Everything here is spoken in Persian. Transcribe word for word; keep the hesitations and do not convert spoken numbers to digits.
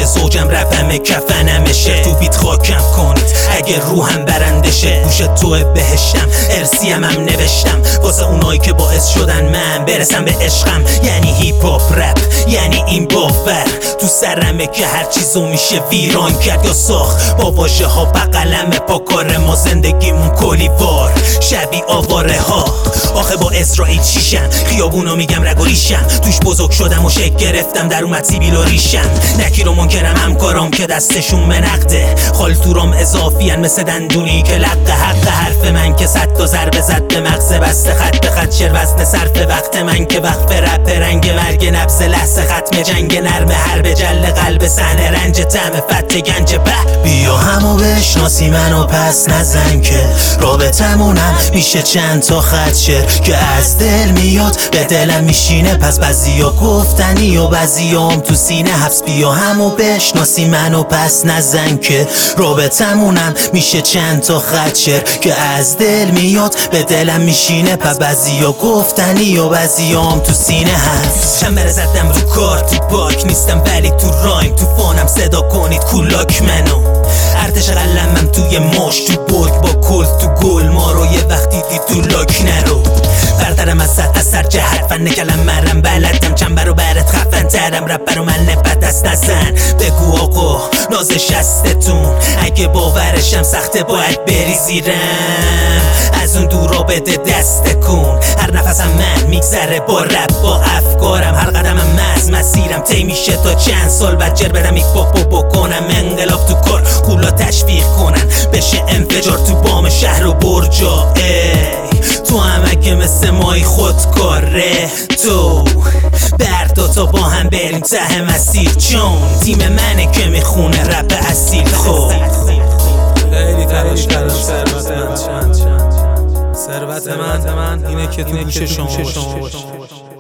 که زوجم رفم کفنمشه، تو بیت خاکم کنید اگه روحم برندشه. گوش توه بهشتم ارسیم هم نوشتم واسه اونایی که باعث شدن من برسم به عشقم. یعنی هیپ هاپ رپ یعنی این باور تو سرمه که هر چیزو میشه ویران کرد یا ساخت با واژه ها بقلم پا کار ما زندگیمون کلیوار شبیه آواره ها. آخه با اسرائیل چیشم خیابونو میگم رگ و ریشم توش بزرگ شدم و شک گرفتم در اومد سیبیل و ریشم. نکی رو منکرم همکارام که دستشون منقده خالتورام اضافیان مثل دندونی که لق حق حرف من که صد تا ضربه زد به مغز بسته خط به خط شعر وزن صرف وقت من که وقف رپ رنگ مرگ نبض لحظه ختم جنگ نرم حرب جل قلب صحنه رنج طعم فت گنج به بیا همو بشناسی منو پس نزن که رابطمونم میشه چند تا خط شعر که از دل میاد به دلم میشینه. پس بعضیا گفتنی و بعضیام تو سینه حبس. بیا همو بشناسی منو پس نزن که رابطمونم میشه چند تا خط شعر که از دل میاد به دلم میشینه. پس بعضیا گفتنی و بعضیام تو سینه حبس. چند زدم رو کار تو باک نیستم ولی تو رایم تو فانم صدا کنید کولاک منو. ارتش قلمم توی ماش تو برگ با کل تو گل ما رو یه وقتی دی تو لاک نرو. بردارم از صد اثر جهت فن کلم مرم بلدم چند برو برت خفن ترم رپ برو من نبت دست نزن. بگو آقا ناز شستتون اگه باورشم سخته باید بری زیرم از اون دورا بده دست کن. هر نفسم من میگذره با رپ با افکارم هر قدمم مز مسیرم تی میشه تا چند سال بعد جر برم یک باپو بکنم انقلاب تو کار کولا تشویق کنن بشه انفجار تو بام شهر و برجا. ای تو هم اگه مثل مای خودکاره تو بردا تا با هم بریم ته مسیر چون تیم منه که میخونه رپ اصیل. خب خیلی تلاش کردم ثروت من ثروت من اینه که تو گوش شما باشه.